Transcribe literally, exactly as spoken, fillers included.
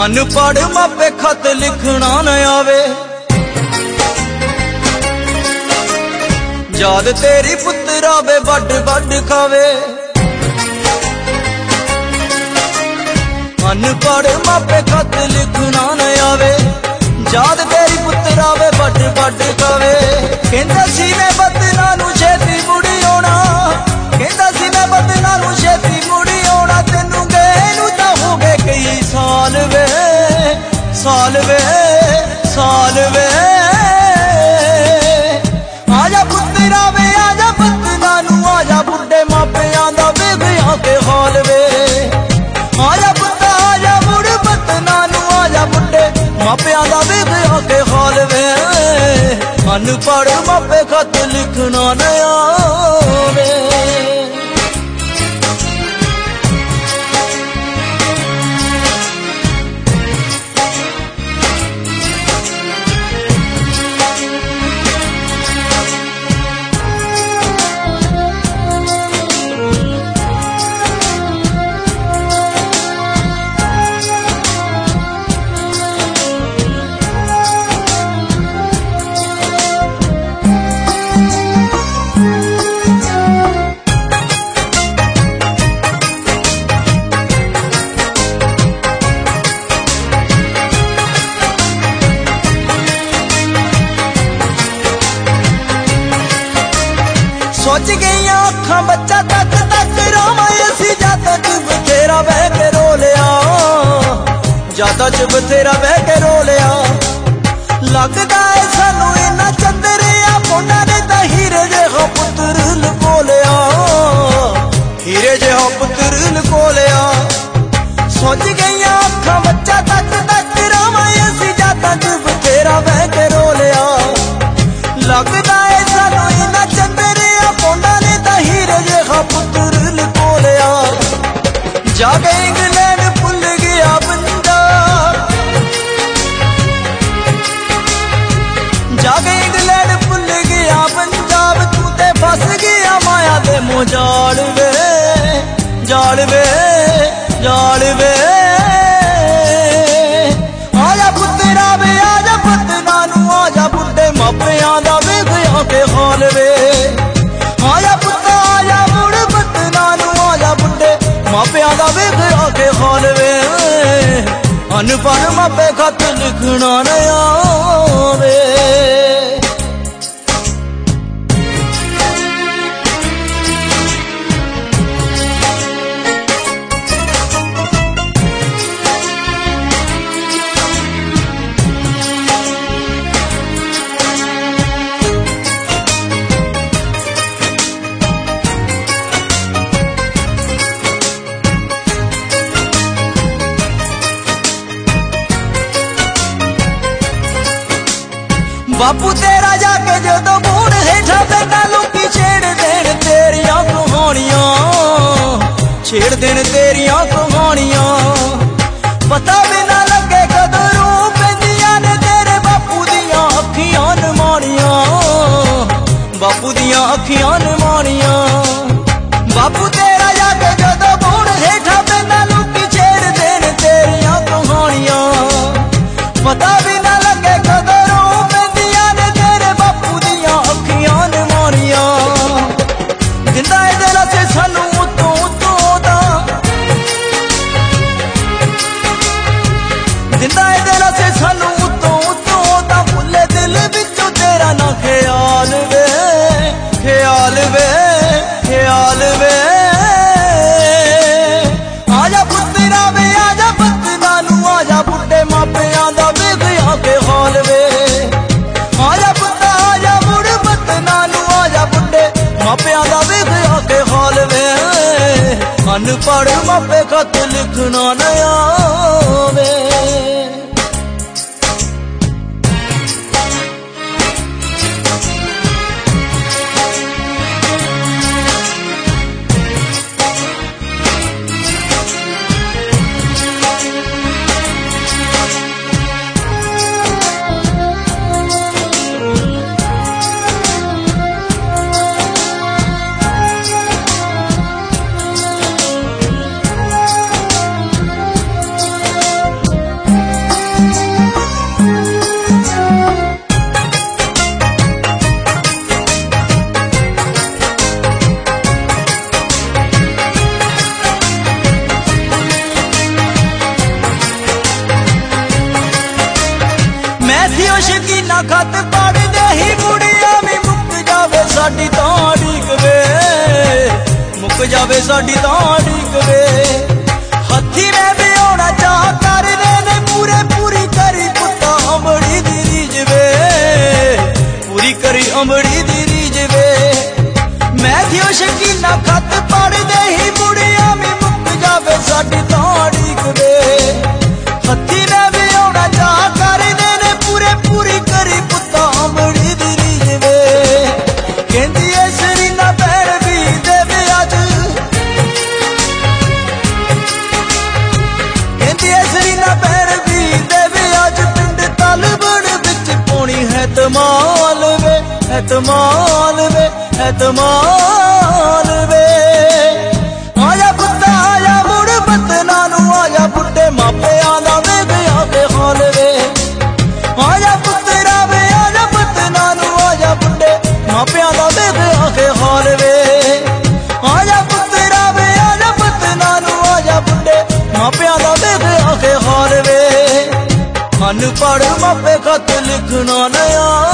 अनपढ़ मापे खत लिखना न आवे, याद तेरी पुत्रा वे बड बड खावे। अनपढ़ मापे खत लिखना न आवे, याद तेरी पुत्रा वे बड बड खावे। कहंदा सी मैं बदना नू छेती मुड़ी आउणा, कहंदा सी मैं बदना नू छेती मुड़ी आउणा। तैनू गए नू तां हो गए कई साल वे, साल वे साल वे। आजा पुत्रा वे आजा बदना नू, आजा बुढ़े मापियां दा वेखिया के हाल वे। आजा पुत्ता आजा मुड़ बदना नू, आजा बुढ़े मापियां दा वेखिया के हाल वे। अनपढ़ मापे खत लिखना न आवे। सोच गई अखा बच्चा तक तक रामा, असी जादा च बथेरा बह के रो लिया, जादा च बथेरा बह के रो लिया। लगदा है सानू इन्ना चंदरिया मुंडा ने तां हीरे जिहा पुत्तर लुको लिया, हीरे जिहा पुत्तर लुको लिया। सोच गई अखा बच्चा तक तक रामा, असी जादा च बथेरा बह के रो लिया। लगदा है सानू इन्ना चंदरिया मुंडा ने तां हीरे जिहा पुत्तर लुको लिया। जाके इंग्लैंड भुल गया बंदा, जाके इंग्लैंड भुल गया पंजाब। तू ते फस गया माया दे मुंह जाल वे, जाल वे जाल वे। आजा पुत्रा वे आजा बदना नू, आजा बुढ़े मापियां दा वेखिया के हाल वे। आजा पुत्ता आजा मुड़ बदना नू, आजा बुढ़े मापियां दा वेखिया के हाल वे। अनपढ़ मापे खत लिखना न आवे। बापू तेरा जाके जदों बूढ़ हेठा बैठा, लोकी छेड़ देन तेरियां कहानियां, छेड़ देन तेरियां कहानियां। पता भी ना लगे कदों रूह पैंदियां ने तेरे बापू दियां अखियां नमानियां, बापू दियां अखियां नमानियां। बापू तेरा जाके जदों बूढ़ हेठा बैठा, लोकी छेड़ देन तेरियां कहानियां। पता भी ना लगे कदों दिंदा है दिला से सानू उतों उतों दा, दिंदा है दिला से सानू उतों उतों दा। भुले दिल विचों तेरा ना ख्याल वे, ख्याल वे ख्याल वे। आजा पुत्रा वे आजा बदना नू, आजा बुढ़े मापियां दा वेखिया के हाल वे। आजा पुत्ता आजा मुड़ बदना नू, आजा बुढ़े मापियां दा वेखिया के हाल वे। अनपढ़ मापे खत लिखना न आवे। खत पढ़दे ही मुड़िया भी मुक जावे साडी तां उड़ीक वे मुक जावे साडी तां उड़ीक वे हथी वे भी आउणा चाह करदे ने पूरे पूरी करी पुत्ता अंबड़ी दी रीज वे पूरी करी अंबड़ी दी रीज वे मैं थियो शकीना खत पढ़दे ही मुड़िया भी मुक जावे साडी तां उड़ीक वे हथी वे भी आउणा चाह करदे ने पूरे पूरी करी पुत्ता अंबड़ी दी रीज वे कहंदी ऐ सरीना पैर भी देवे अज कहंदी ऐ सरीना पैर भी देवे अज पिंड तलबड़ विच पौनी है तमाल वे है तमाल वे है तमाल वे आया पुत्ता आया मुड़ बतना नू आया बुड्ढे मापियां दा वे गया ते हाल वे आया पुत्तरा वे आया बतना नू आया बुड्ढे मापियां दा वे गया ते हाल वे आया पुत्तरा वे आया बतना नू आया बुड्ढे मापियां दा वे गया ते हाल वे अनपढ़ मापे खत लिखना नया